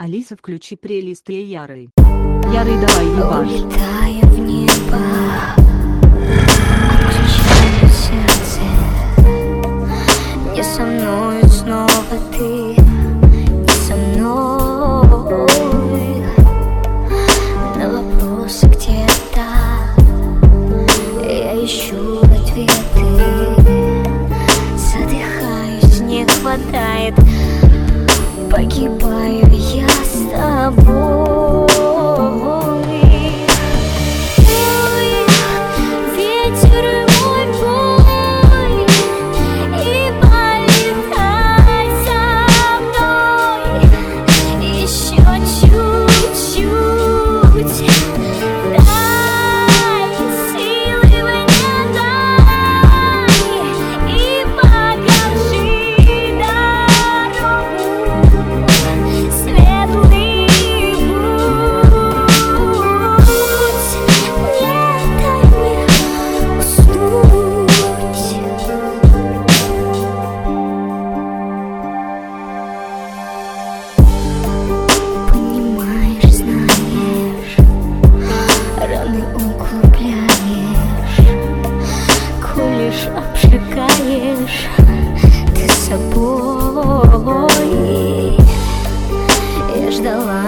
Алиса, включи плейлист Ярый. Ярый, давай ебашь. Улетая в небо, отключаю сердце. Не со мной снова ты, не со мной. На вопросы где-то я ищу ответы. Задыхаюсь, не хватает, погибаю я с тобой. Ветер мой бой, и полетай со мной еще чуть-чуть. Дай силы мне, дай и покажи дорогу, светлый путь. Не дай мне уснуть. Понимаешь, знаешь, раны углубляешь, колешь, обжигаешь ты собой. Я ждала